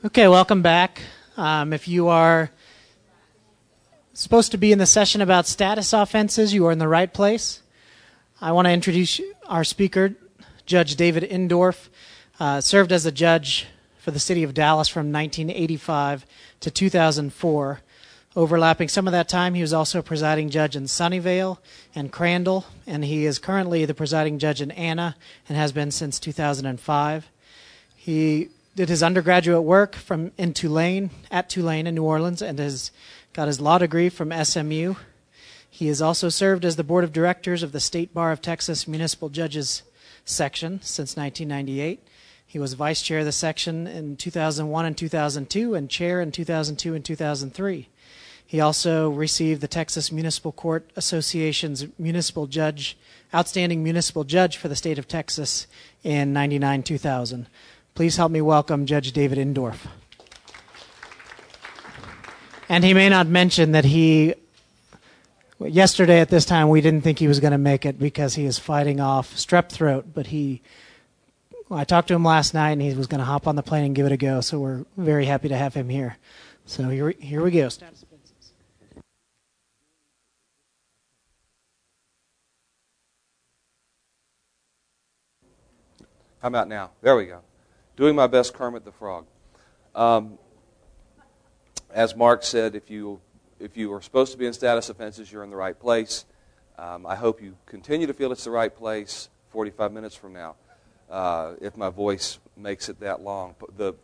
Okay, welcome back. If you are supposed to be in the session about status offenses, you are in the right place. I want to introduce our speaker, Judge David Indorf. Served as a judge for the city of Dallas from 1985 to 2004. Overlapping some of that time, he was also a presiding judge in Sunnyvale and Crandall, and he is currently the presiding judge in Anna and has been since 2005. He did his undergraduate work at Tulane in New Orleans and has got his law degree from SMU. He has also served as the board of directors of the State Bar of Texas Municipal Judges Section since 1998. He was vice chair of the section in 2001 and 2002 and chair in 2002 and 2003. He also received the Texas Municipal Court Association's Outstanding Municipal Judge for the state of Texas in 1999-2000. Please help me welcome Judge David Indorf. And he may not mention that yesterday at this time we didn't think he was going to make it because he is fighting off strep throat, but I talked to him last night and he was going to hop on the plane and give it a go, so we're very happy to have him here. So here we go. Status offenses. How about now? There we go. Doing my best Kermit the Frog. As Mark said, if you are supposed to be in status offenses, you're in the right place. I hope you continue to feel it's the right place 45 minutes from now, if my voice makes it that long.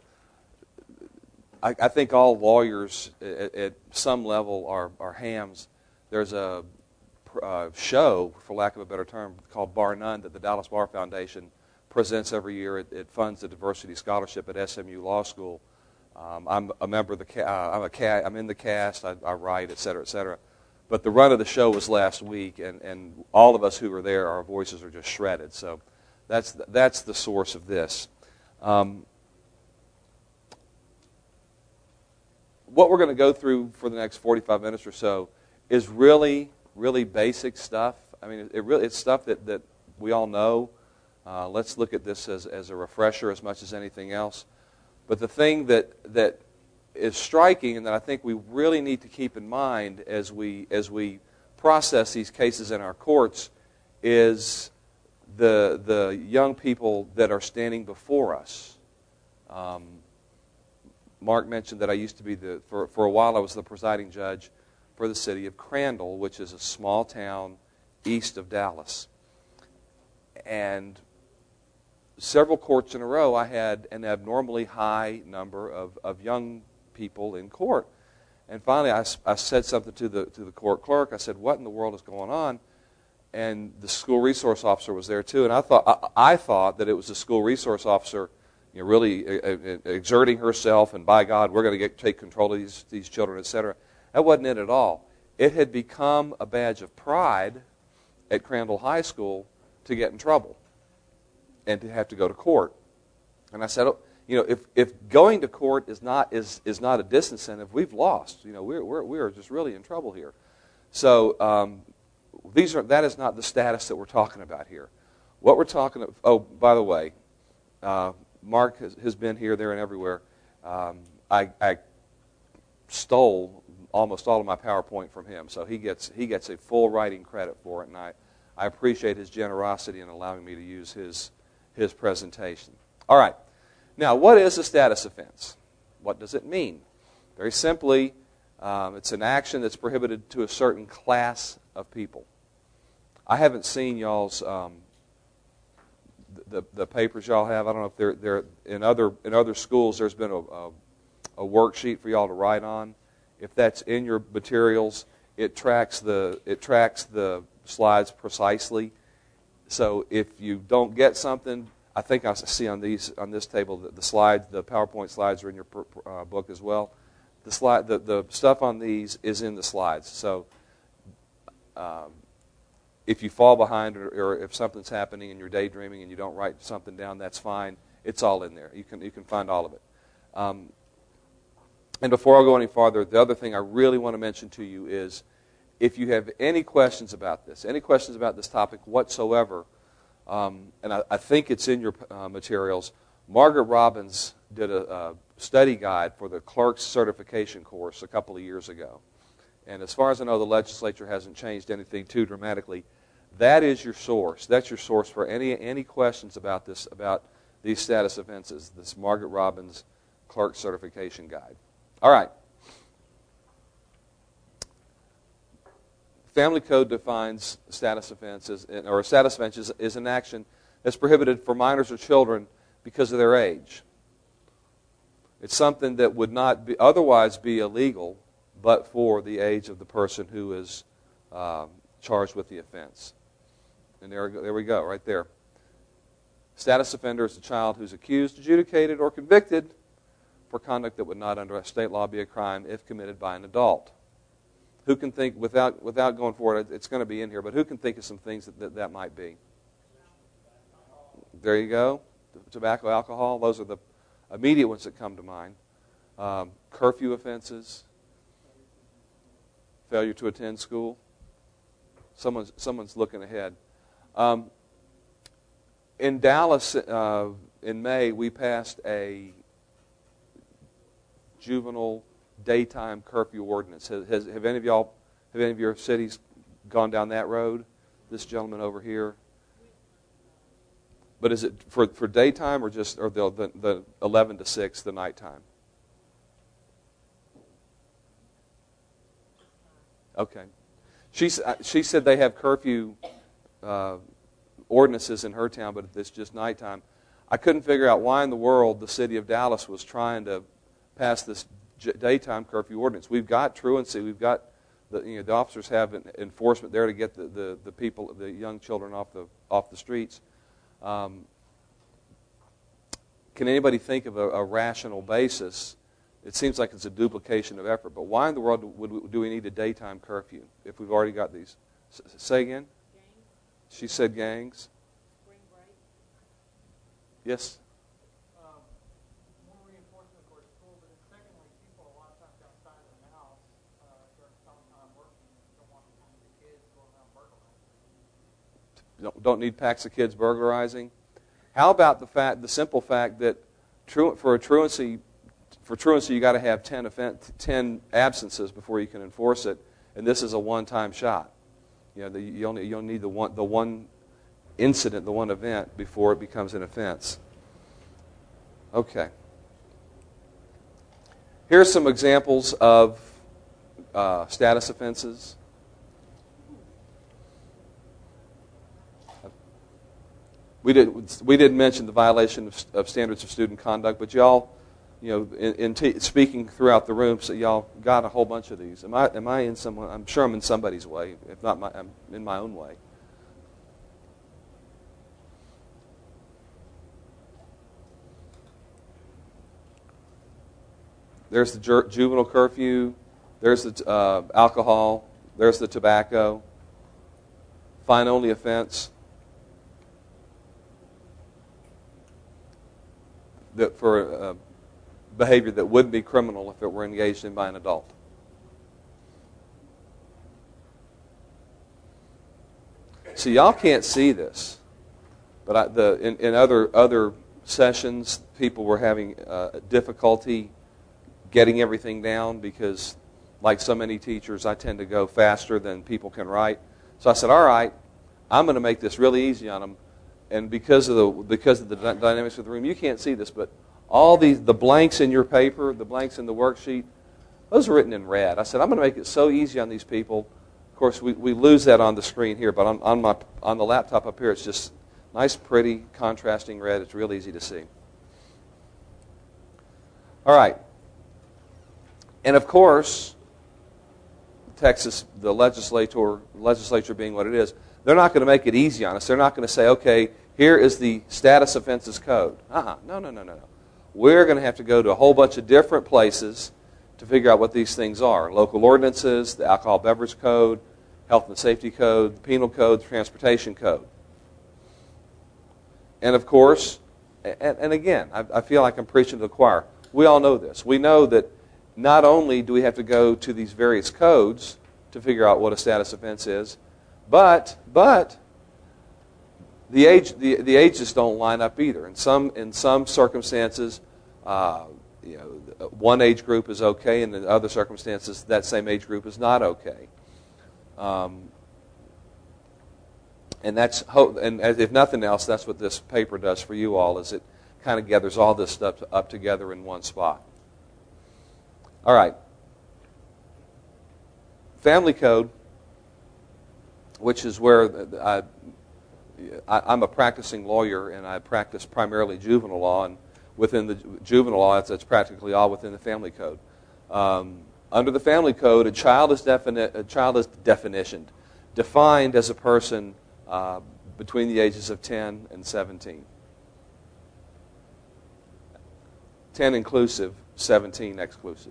I think all lawyers at some level are hams. There's a show, for lack of a better term, called Bar None that the Dallas Bar Foundation presents every year. It funds the diversity scholarship at SMU Law School. I'm a member of the I'm in the cast. I write, et cetera, et cetera. But the run of the show was last week, and all of us who were there, our voices are just shredded. So that's the source of this. What we're going to go through for the next 45 minutes or so is really, really basic stuff. I mean, it's stuff that we all know. Let's look at this as a refresher as much as anything else. But the thing that is striking and that I think we really need to keep in mind as we process these cases in our courts is the young people that are standing before us. Mark mentioned that I used to be for a while I was the presiding judge for the city of Crandall, which is a small town east of Dallas. And several courts in a row, I had an abnormally high number of young people in court. And finally, I said something to the court clerk. I said, "What in the world is going on?" And the school resource officer was there too. And I thought that it was the school resource officer, really exerting herself, and by God, we're going to take control of these children, etc. That wasn't it at all. It had become a badge of pride at Crandall High School to get in trouble and to have to go to court. And I said, if going to court is not a disincentive, we've lost. We're just really in trouble here. So that is not the status that we're talking about here. What we're talking about. Oh, by the way, Mark has been here, there, and everywhere. I stole almost all of my PowerPoint from him, so he gets a full writing credit for it, and I appreciate his generosity in allowing me to use his presentation. All right. Now, what is a status offense? What does it mean? Very simply, it's an action that's prohibited to a certain class of people. I haven't seen y'all's the papers y'all have. I don't know if they're in other schools. There's been a worksheet for y'all to write on. If that's in your materials, it tracks the slides precisely. So if you don't get something, I think I see on this table that the PowerPoint slides are in your book as well. The stuff on these is in the slides. So if you fall behind or if something's happening and you're daydreaming and you don't write something down, that's fine. It's all in there. You can find all of it. And before I go any farther, the other thing I really want to mention to you is if you have any questions about this topic whatsoever, and I think it's in your materials, Margaret Robbins did a study guide for the clerk's certification course a couple of years ago. And as far as I know, the legislature hasn't changed anything too dramatically. That is your source. That's your source for any questions about this, about these status offenses, this Margaret Robbins Clerk Certification Guide. All right. Family Code defines status offenses, or a status offense is an action that's prohibited for minors or children because of their age. It's something that would not otherwise be illegal, but for the age of the person who is charged with the offense. And there we go, right there. Status offender is a child who's accused, adjudicated, or convicted for conduct that would not under state law be a crime if committed by an adult. Who can think, without going forward, it's going to be in here, but who can think of some things that might be? There you go. Tobacco, alcohol, those are the immediate ones that come to mind. Curfew offenses, failure to attend school. Someone's looking ahead. In Dallas, in May, we passed a juvenile daytime curfew ordinance. Have any of your cities gone down that road? This gentleman over here. But is it for daytime or the 11 to 6, the nighttime? Okay. She said they have curfew ordinances in her town, but it's just nighttime. I couldn't figure out why in the world the city of Dallas was trying to pass this daytime curfew ordinance. We've got truancy. We've got the officers have enforcement there to get the people, the young children off the streets. Can anybody think of a rational basis? It seems like it's a duplication of effort, but why in the world do we need a daytime curfew if we've already got these? Say again? Gangs. She said gangs. Spring break. Yes? More reinforcement for school, but then secondly, people a lot of times outside of the house during summertime working don't want the kids going around burglarizing. Don't need packs of kids burglarizing. How about the simple fact that for truancy you got to have 10 absences before you can enforce it, and this is a one-time shot. You only need the one incident, the one event before it becomes an offense. Okay. Here's some examples of status offenses. We didn't mention the violation of standards of student conduct, but y'all, in speaking throughout the room, so y'all got a whole bunch of these. Am I in someone? I'm sure I'm in somebody's way. If not, I'm in my own way. There's the juvenile curfew. There's the alcohol. There's the tobacco. Fine-only offense. For behavior that would be criminal if it were engaged in by an adult. So y'all can't see this, but in other sessions, people were having difficulty getting everything down because, like so many teachers, I tend to go faster than people can write. So I said, all right, I'm going to make this really easy on them. And because of the dynamics of the room, you can't see this, but all the blanks in your paper, the blanks in the worksheet, those are written in red. I said, I'm going to make it so easy on these people. Of course, we lose that on the screen here, but on the laptop up here, it's just nice, pretty, contrasting red. It's real easy to see. All right. And of course, Texas, the legislature being what it is, they're not going to make it easy on us. They're not going to say, okay, here is the status offenses code. No. We're going to have to go to a whole bunch of different places to figure out what these things are. Local ordinances, the alcohol beverage code, health and safety code, penal code, transportation code. And of course, and again, I feel like I'm preaching to the choir. We all know this. We know that not only do we have to go to these various codes to figure out what a status offense is, but the ages don't line up either. In some circumstances, One age group is okay, and in other circumstances, that same age group is not okay. And if nothing else, that's what this paper does for you all, is it kind of gathers all this stuff up together in one spot. All right. Family code, which is where I'm a practicing lawyer, and I practice primarily juvenile law, and within the juvenile law, that's practically all within the family code. Under the family code, a child is defined as a person between the ages of 10 and 17. 10 inclusive, 17 exclusive.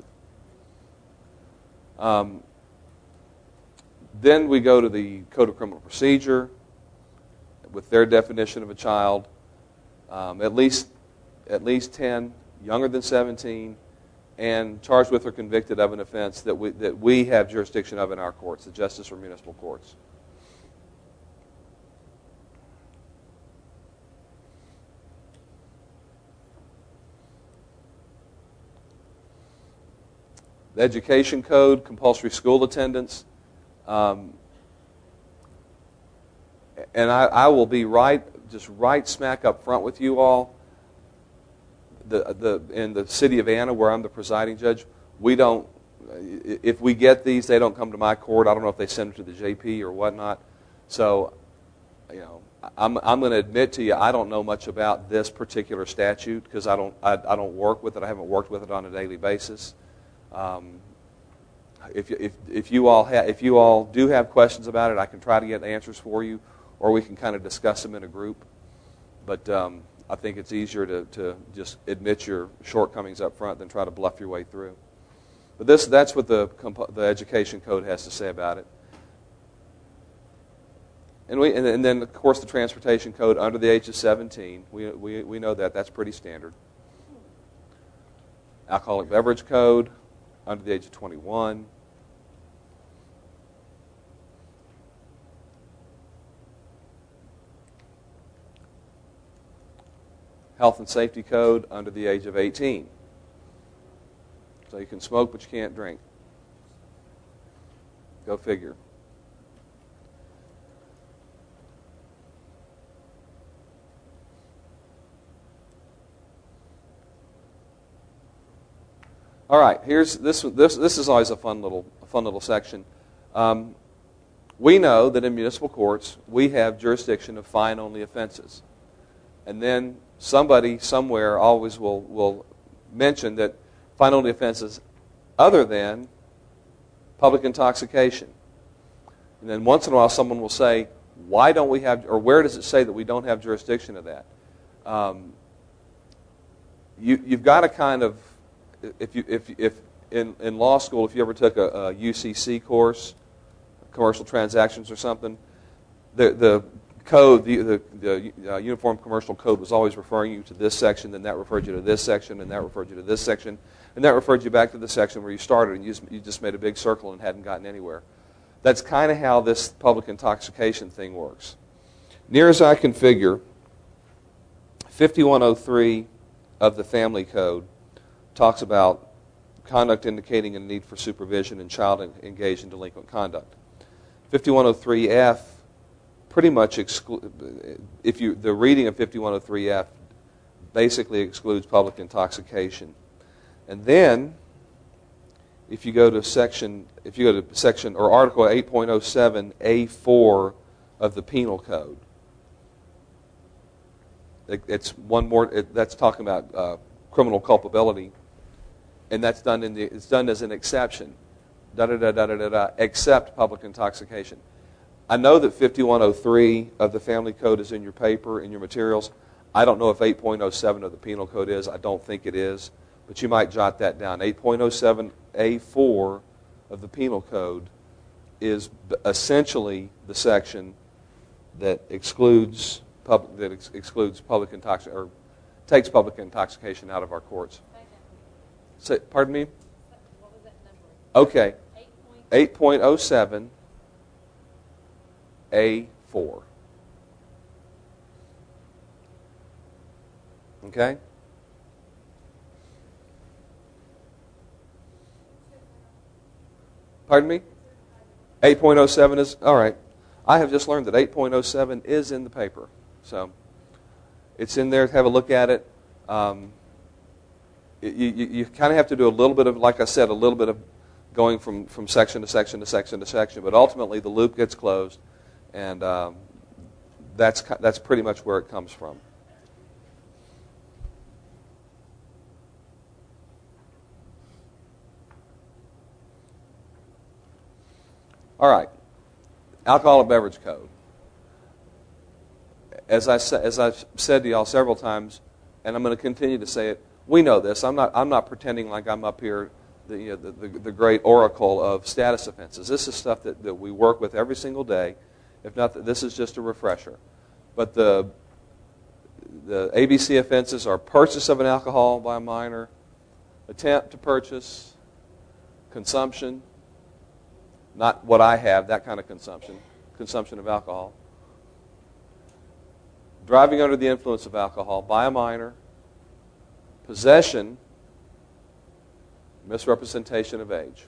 Then we go to the Code of Criminal Procedure with their definition of a child, at least 10, younger than 17, and charged with or convicted of an offense that we have jurisdiction of in our courts, the justice or municipal courts. The Education Code, compulsory school attendance. And I will be right smack up front with you all. In the city of Anna, where I'm the presiding judge, we don't. If we get these, they don't come to my court. I don't know if they send them to the JP or whatnot. So, I'm going to admit to you, I don't know much about this particular statute because I don't work with it. I haven't worked with it on a daily basis. If you all do have questions about it, I can try to get answers for you, or we can kind of discuss them in a group. But I think it's easier to just admit your shortcomings up front than try to bluff your way through. But that's what the Education Code has to say about it. And then of course the Transportation Code under the age of 17. We know that's pretty standard. Alcoholic Beverage Code under the age of 21. Health and Safety Code under the age of 18. So you can smoke, but you can't drink. Go figure. All right, here's this is always a fun little section. We know that in municipal courts we have jurisdiction of fine-only offenses, and then somebody somewhere always will mention that fine-only offenses other than public intoxication. And then once in a while someone will say, why don't we have, or where does it say that we don't have jurisdiction of that? You've got to kind of, if in law school, if you ever took a UCC course, commercial transactions or something, the code, the Uniform Commercial Code was always referring you to this section, then that referred you to this section, and that referred you to this section, and that referred you back to the section where you started, and you just made a big circle and hadn't gotten anywhere. That's kind of how this public intoxication thing works. Near as I can figure, 5103 of the Family Code talks about conduct indicating a need for supervision and child engaged in delinquent conduct. 5103F pretty much the reading of 5103F basically excludes public intoxication. And then if you go to section or Article 8.07A4 of the Penal Code, it's one more. That's talking about criminal culpability, and that's done it's done as an exception. Except public intoxication. I know that 5103 of the Family Code is in your paper, in your materials. I don't know if 8.07 of the Penal Code is. I don't think it is. But you might jot that down. 8.07A4 of the Penal Code is essentially the section that excludes public intoxication, or takes public intoxication out of our courts. Pardon me? What was that number? Okay. 8.07 A4. Okay? Pardon me? 8.07 is, all right. I have just learned that 8.07 is in the paper. So it's in there. Have a look at it. You kind of have to do a little bit of, like I said, a little bit of going from section to section to section to section. But ultimately, the loop gets closed, and that's pretty much where it comes from. All right, Alcoholic Beverage Code. As I've said to y'all several times, and I'm going to continue to say it, we know this. I'm not pretending like I'm up here, the great oracle of status offenses. This is stuff that we work with every single day. If not, this is just a refresher. But the ABC offenses are purchase of an alcohol by a minor, attempt to purchase, consumption, not what I have, that kind of consumption of alcohol, driving under the influence of alcohol by a minor, possession, misrepresentation of age.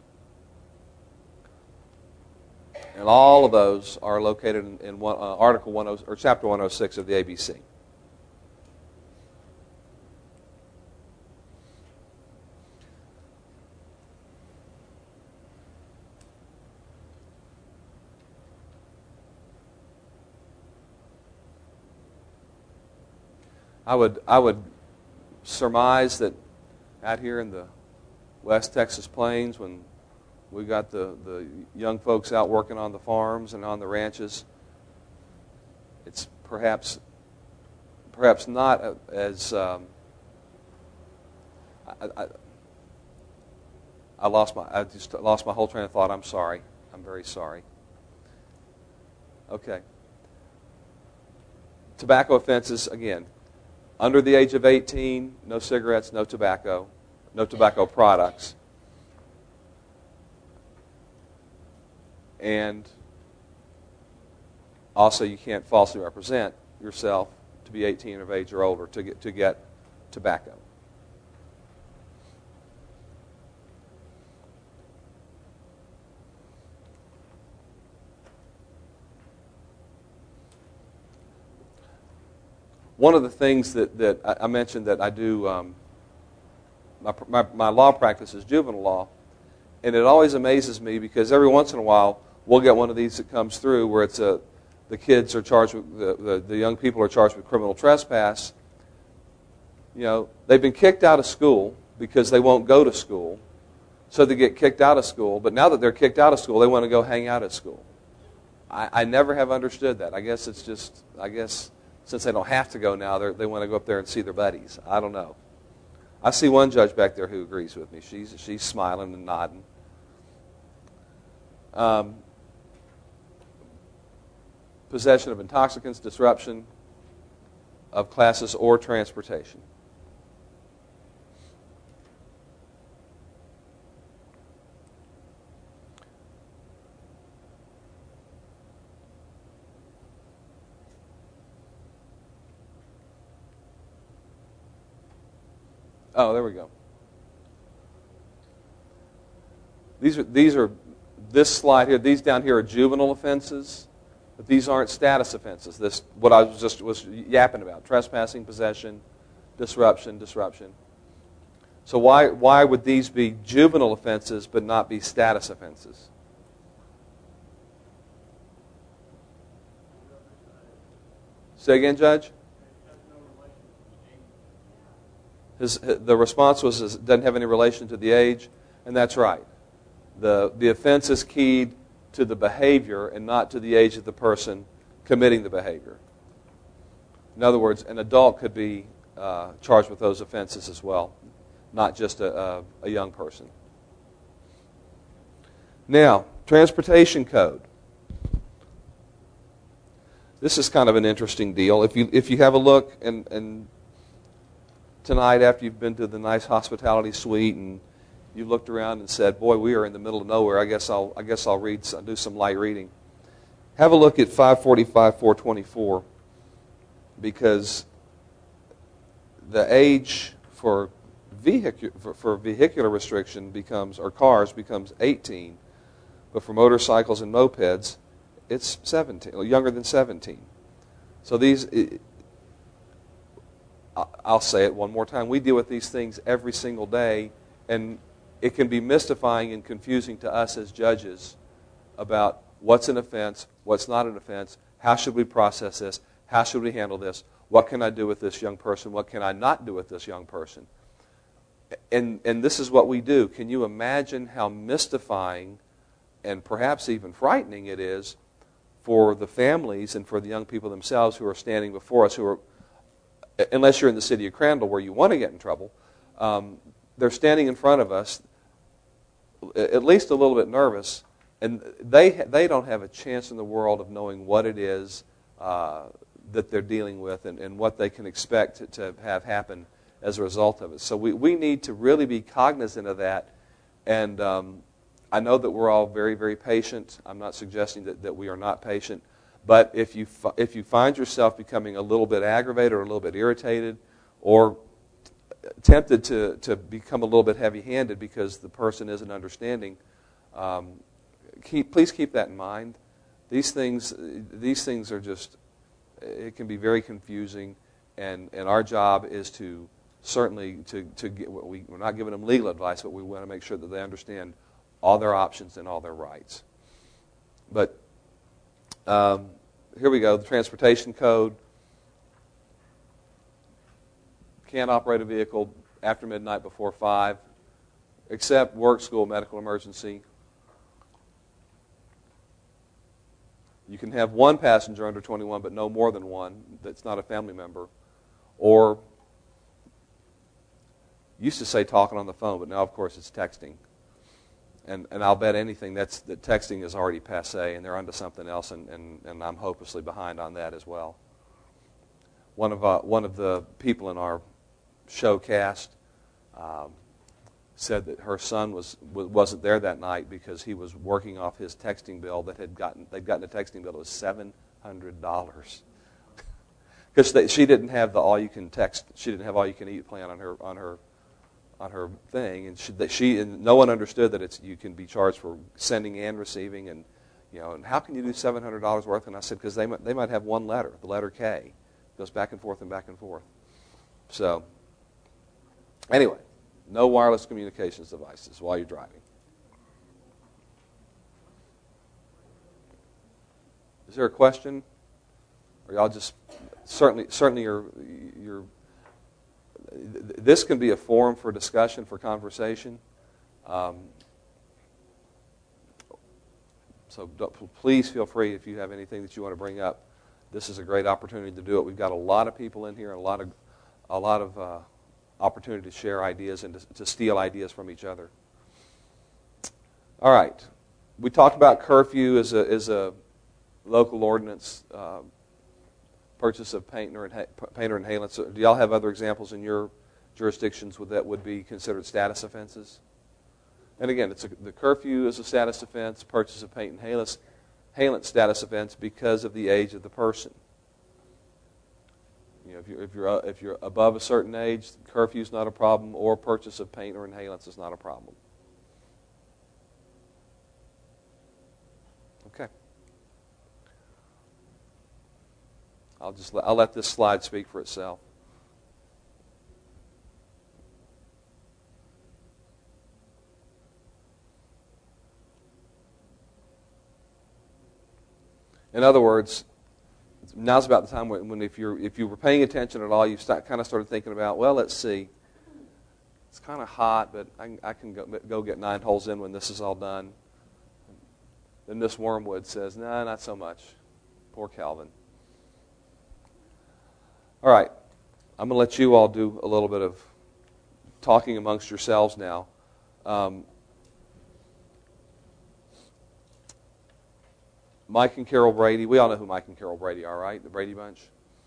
And all of those are located in Article 10, or Chapter 106 of the ABC. I would surmise that out here in the West Texas Plains, when we got the young folks out working on the farms and on the ranches, it's perhaps not as I just lost my whole train of thought. I'm sorry. I'm very sorry. Okay. Tobacco offenses, again, under the age of 18, no cigarettes, no tobacco products. And also, you can't falsely represent yourself to be 18 of age or older to get tobacco. One of the things that I mentioned that I do, my law practice is juvenile law, and it always amazes me because every once in a while we'll get one of these that comes through where it's the kids are charged with, the young people are charged with criminal trespass. You know, they've been kicked out of school because they won't go to school, so they get kicked out of school, but now that they're kicked out of school, they want to go hang out at school. I never have understood that. I guess since they don't have to go now, they want to go up there and see their buddies. I don't know. I see one judge back there who agrees with me. She's smiling and nodding. Possession of intoxicants, disruption of classes or transportation. Oh, there we go. This slide here, these down here are juvenile offenses, but these aren't status offenses. This, what I was yapping about, trespassing, possession, disruption. So why would these be juvenile offenses but not be status offenses? Say again, Judge? The response was it doesn't have any relation to the age, and that's right. The offense is keyed to the behavior and not to the age of the person committing the behavior. In other words, an adult could be charged with those offenses as well, not just a young person. Now, transportation code. This is kind of an interesting deal. If you have a look and tonight, after you've been to the nice hospitality suite and you looked around and said, "Boy, we are in the middle of nowhere. I guess I'll do some light reading." Have a look at 545-424, because the age for vehicular restriction becomes 18, But for motorcycles and mopeds, it's 17, or younger than 17. So I'll say it one more time. We deal with these things every single day, and it can be mystifying and confusing to us as judges about what's an offense, what's not an offense, how should we process this, how should we handle this, what can I do with this young person, what can I not do with this young person. And this is what we do. Can you imagine how mystifying and perhaps even frightening it is for the families and for the young people themselves who are standing before us, who are, unless you're in the city of Crandall where you want to get in trouble, they're standing in front of us, at least a little bit nervous, and they don't have a chance in the world of knowing what it is that they're dealing with and what they can expect to have happen as a result of it. So we need to really be cognizant of that, and I know that we're all very, very patient. I'm not suggesting that we are not patient, but if you find yourself becoming a little bit aggravated or a little bit irritated or tempted to become a little bit heavy-handed because the person isn't understanding, please keep that in mind. These things are just, it can be very confusing, and our job is to certainly to get, we're not giving them legal advice, but we want to make sure that they understand all their options and all their rights. But here we go, the transportation code. Can't operate a vehicle after midnight before 5, except work, school, medical emergency. You can have one passenger under 21, but no more than one that's not a family member. Or, used to say talking on the phone, but now, of course, it's texting. And I'll bet anything that texting is already passé, and they're onto something else, and I'm hopelessly behind on that as well. One of the people in our show cast said that her son wasn't there that night because he was working off his texting bill they'd gotten a texting bill that was $700 because she didn't have the all you can text, she didn't have all you can eat plan on her thing, and no one understood that you can be charged for sending and receiving, and and how can you do $700 worth? And I said because they might have one letter, the letter K, goes back and forth and back and forth. So anyway, no wireless communications devices while you're driving. Is there a question? Or y'all just certainly you're this can be a forum for discussion, for conversation. So please feel free if you have anything that you want to bring up. This is a great opportunity to do it. We've got a lot of people in here and a lot of opportunity to share ideas and to steal ideas from each other. All right. We talked about curfew as a local ordinance, purchase of painter and inhalants. So do y'all have other examples in your jurisdictions that would be considered status offenses? And again, the curfew is a status offense, purchase of paint and inhalant status offense because of the age of the person. If you're above a certain age, curfew is not a problem, or purchase of paint or inhalants is not a problem. Okay. I'll let this slide speak for itself. In other words, now's about the time when if you were paying attention at all, you kind of started thinking about, well, let's see. It's kind of hot, but I can go get 9 holes in when this is all done. Then Miss Wormwood says, no, not so much. Poor Calvin. All right. I'm going to let you all do a little bit of talking amongst yourselves now. Mike and Carol Brady. We all know who Mike and Carol Brady are, right? The Brady Bunch.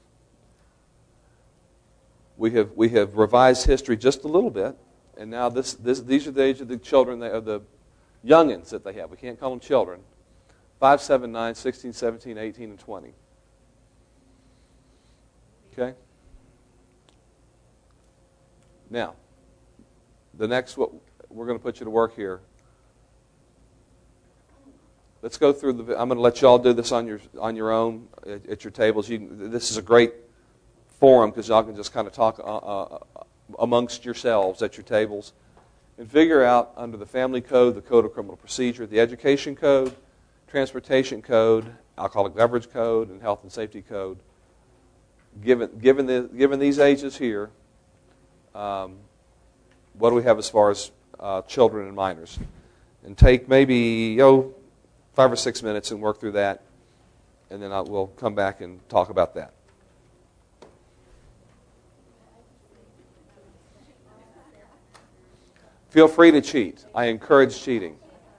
We have revised history just a little bit, and now these are the age of the children, of the youngins that they have. We can't call them children. 5, 7, 9, 16, 17, 18, and 20. Okay? Now, we're going to put you to work here. let's go through I'm going to let you all do this on your own at your tables. This is a great forum because y'all can just kind of talk amongst yourselves at your tables and figure out under the Family Code, the Code of Criminal Procedure, the Education Code, Transportation Code, Alcoholic Beverage Code, and Health and Safety Code. Given these ages here, what do we have as far as children and minors? And take maybe 5 or 6 minutes and work through that, and then we'll come back and talk about that. Feel free to cheat. I encourage cheating.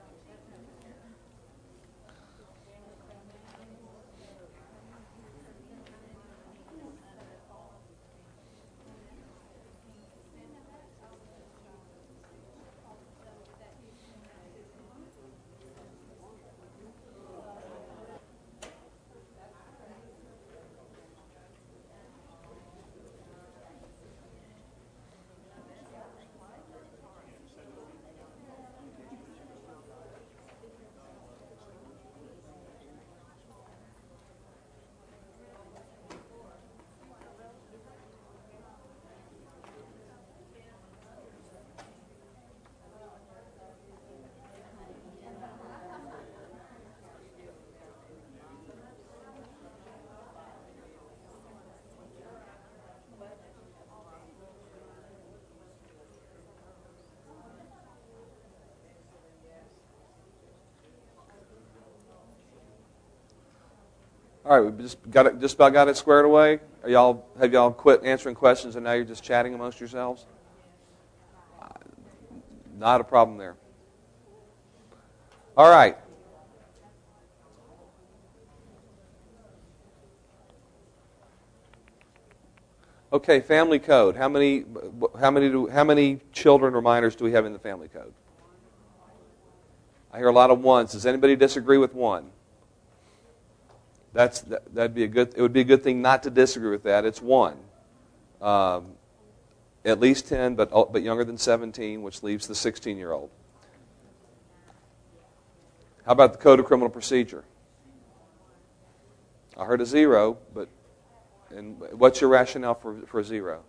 All right, we just about got it squared away. Have y'all quit answering questions and now you're just chatting amongst yourselves? Not a problem there. All right. Okay, Family Code. How many children or minors do we have in the Family Code? I hear a lot of ones. Does anybody disagree with one? That'd be it would be a good thing not to disagree with that. It's one. At least 10, but younger than 17, which leaves the 16-year-old. How about the Code of Criminal Procedure? I heard a 0, and what's your rationale for a 0?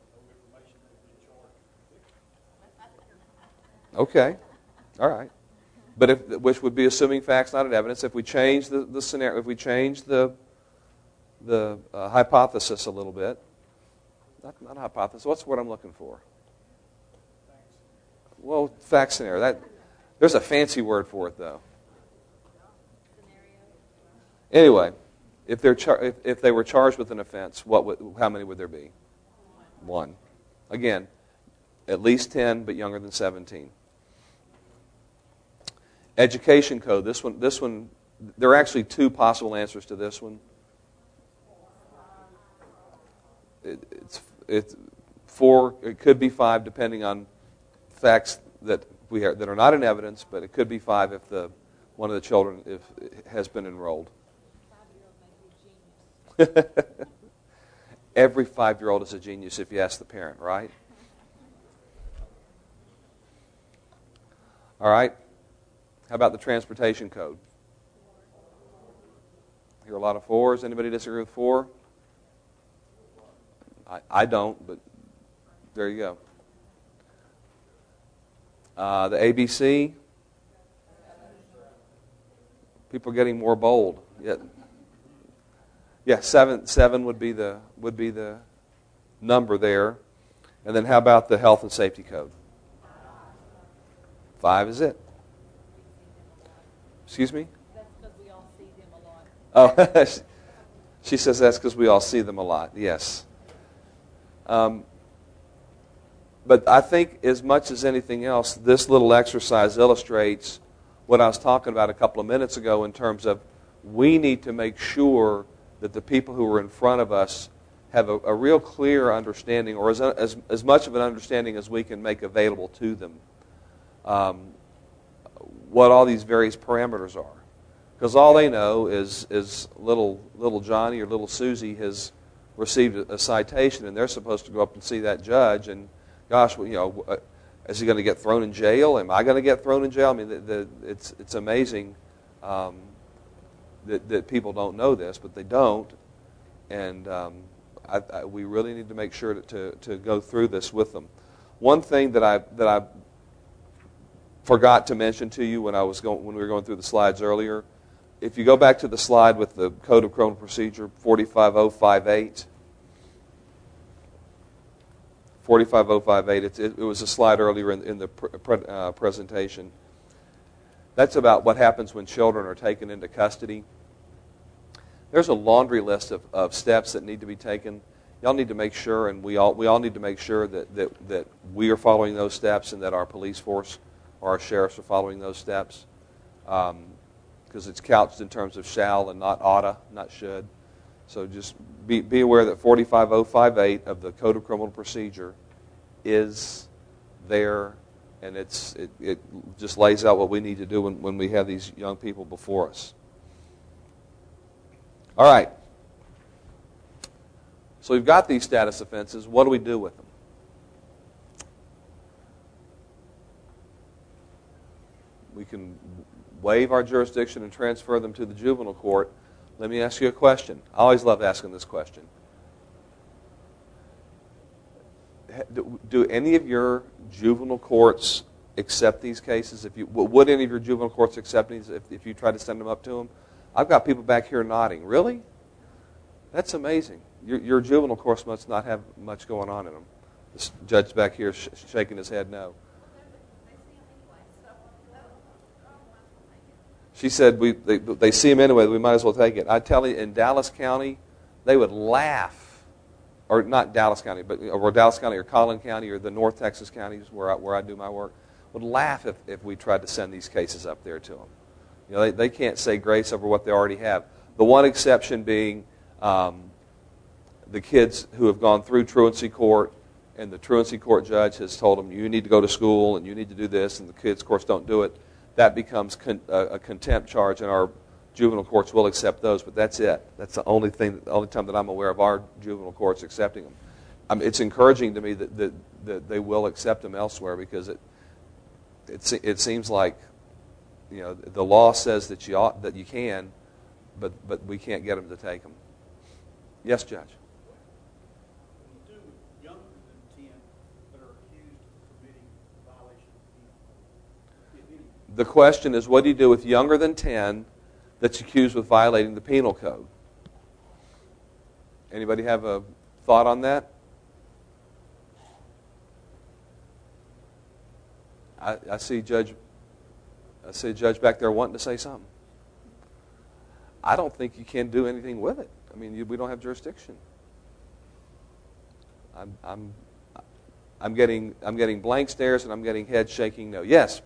Okay, all right. But which would be assuming facts, not evidence. If we change the scenario, if we change the hypothesis a little bit, not hypothesis. What's the word I'm looking for? Well, fact scenario. There's a fancy word for it though. Anyway, if they were charged with an offense, how many would there be? 1. Again, at least 10, but younger than 17. Education Code. This one. There are actually 2 possible answers to this one. It's 4. It could be 5, depending on facts that are not in evidence. But it could be 5 if one of the children has been enrolled. Every 5-year-old is a genius if you ask the parent, right? All right. How about the Transportation Code? I hear a lot of 4s. Anybody disagree with 4? I don't, but there you go. The ABC. People are getting more bold. Yeah, 7 would be the number there. And then how about the Health and Safety Code? 5 is it. Excuse me? That's because we all see them a lot. Oh, she says that's because we all see them a lot. Yes. But I think as much as anything else, this little exercise illustrates what I was talking about a couple of minutes ago in terms of we need to make sure that the people who are in front of us have a real clear understanding, or as much of an understanding as we can make available to them, what all these various parameters are. Because all they know is little Johnny or little Susie has received a citation, and they're supposed to go up and see that judge, and gosh, is he going to get thrown in jail? Am I going to get thrown in jail? I mean, it's amazing that people don't know this, but they don't. And we really need to make sure to go through this with them. One thing that I forgot to mention to you when we were going through the slides earlier, if you go back to the slide with the Code of Criminal Procedure 45058, 45058, it was a slide earlier in the presentation. That's about what happens when children are taken into custody. There's a laundry list of steps that need to be taken. Y'all need to make sure, and we all need to make sure that we are following those steps, and that our police force or our sheriffs are following those steps, because it's couched in terms of shall and not oughta, not should. So just be aware that 45058 of the Code of Criminal Procedure is there, and it just lays out what we need to do when we have these young people before us. All right. So we've got these status offenses. What do we do with them? We can waive our jurisdiction and transfer them to the juvenile court. Let me ask you a question. I always love asking this question. Do any of your juvenile courts accept these cases? Would any of your juvenile courts accept these if you tried to send them up to them? I've got people back here nodding. Really? That's amazing. Your juvenile courts must not have much going on in them. This judge back here shaking his head no. She said, they see him anyway, we might as well take it. I tell you, in Dallas County, they would laugh, or not Dallas County, but or Dallas County or Collin County or the North Texas counties where I do my work, would laugh if we tried to send these cases up there to them. You know, they can't say grace over what they already have. The one exception being the kids who have gone through truancy court, and the truancy court judge has told them, you need to go to school and you need to do this, and the kids, of course, don't do it. That becomes a contempt charge, and our juvenile courts will accept those, but that's it. That's the only time that I'm aware of our juvenile courts accepting them. It's encouraging to me that they will accept them elsewhere, because it seems like, you know, the law says that you can, but we can't get them to take them. Yes, Judge. What do you do with younger than 10 that are accused of committing violations of the penal code? The question is, what do you do with younger than 10 that's accused with violating the penal code? Anybody have a thought on that? I see a judge back there wanting to say something. I don't think you can do anything with it. I mean, we don't have jurisdiction. I'm getting blank stares, and I'm getting head shaking no. Yes.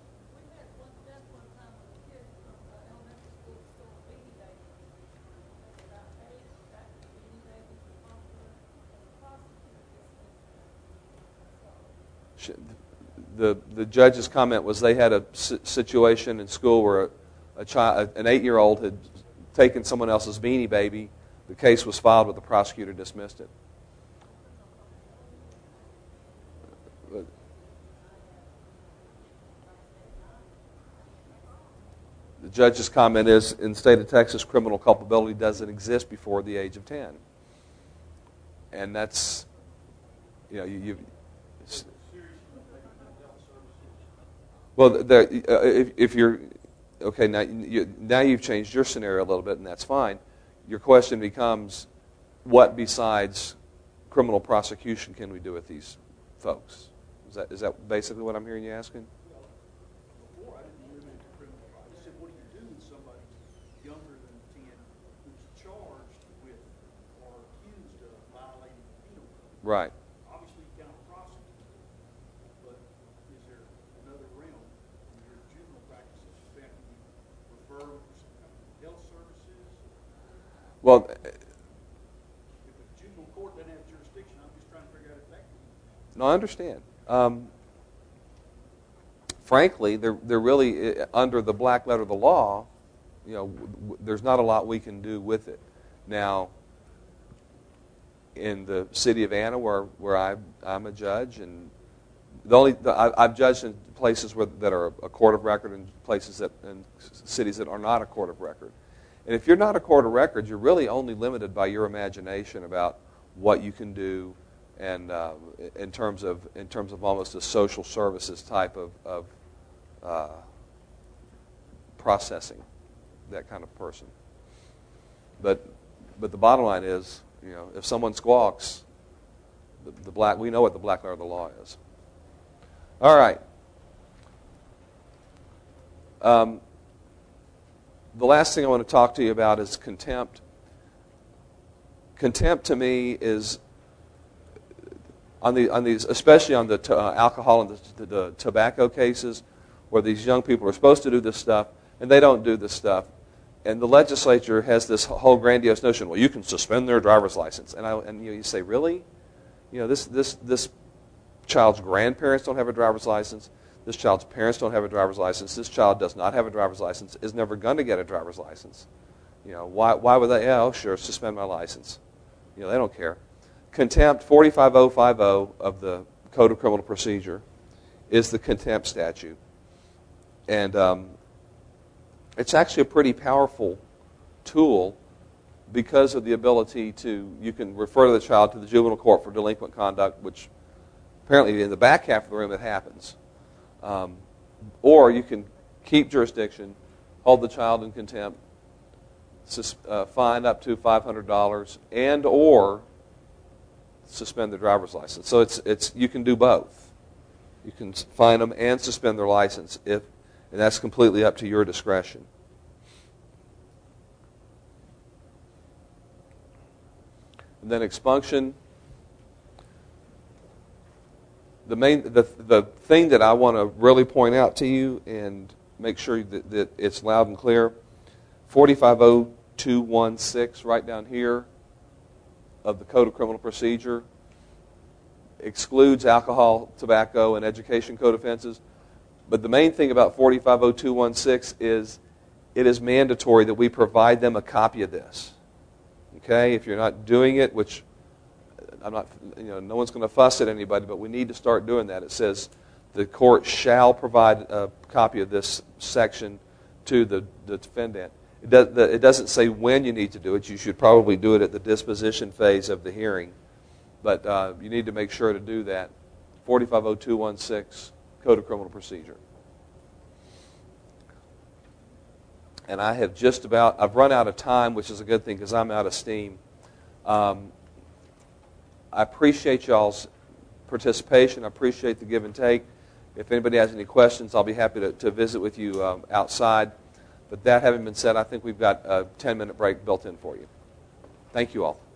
The judge's comment was they had a situation in school where an 8-year-old had taken someone else's Beanie Baby. The case was filed, but the prosecutor dismissed it. The judge's comment is, in the state of Texas, criminal culpability doesn't exist before the age of 10. And that's, you know, well, if you're, okay, now you've changed your scenario a little bit, and that's fine. Your question becomes, what besides criminal prosecution can we do with these folks? Is that basically what I'm hearing you asking? Before, I didn't limit it to criminal. I said, what do you do with somebody younger than 10 who's charged with or accused of violating the penal code? Right. Obviously, you can't prosecute, but is there another realm in your juvenile practices that you refer for some kind of health services? Well, if the juvenile court doesn't have jurisdiction, I'm just trying to figure out if that can. no, I understand. Frankly, they're really, under the black letter of the law, you know, there's not a lot we can do with it. Now, in the city of Anna, where I'm a judge, and I've judged in places that are a court of record, and places and cities that are not a court of record. And if you're not a court of records, you're really only limited by your imagination about what you can do, and in terms of almost a social services type of processing, that kind of person. But the bottom line is, if someone squawks, we know what the black letter of the law is. All right. The last thing I want to talk to you about is contempt. Contempt to me is on these, especially on the alcohol and the tobacco cases, where these young people are supposed to do this stuff and they don't do this stuff, and the legislature has this whole grandiose notion. Well, you can suspend their driver's license, and you say, really? This child's grandparents don't have a driver's license. This child's parents don't have a driver's license. This child does not have a driver's license, is never going to get a driver's license. Why would they? Yeah, sure, suspend my license. They don't care. Contempt 45050 of the Code of Criminal Procedure is the contempt statute. And it's actually a pretty powerful tool because of the ability you can refer the child to the juvenile court for delinquent conduct, which apparently in the back half of the room it happens. Or you can keep jurisdiction, hold the child in contempt, fine up to $500, and or suspend their driver's license. So you can do both. You can fine them and suspend their license, and that's completely up to your discretion. And then expunction. The thing that I want to really point out to you and make sure that it's loud and clear, 450216 right down here of the Code of Criminal Procedure excludes alcohol, tobacco, and education code offenses. But the main thing about 450216 is it is mandatory that we provide them a copy of this. Okay? If you're not doing it, which I'm not, no one's going to fuss at anybody, but we need to start doing that. It says the court shall provide a copy of this section to the defendant. It doesn't say when you need to do it. You should probably do it at the disposition phase of the hearing. But you need to make sure to do that. 450216, Code of Criminal Procedure. And I've run out of time, which is a good thing because I'm out of steam. I appreciate y'all's participation. I appreciate the give and take. If anybody has any questions, I'll be happy to visit with you outside. But that having been said, I think we've got a 10-minute break built in for you. Thank you all.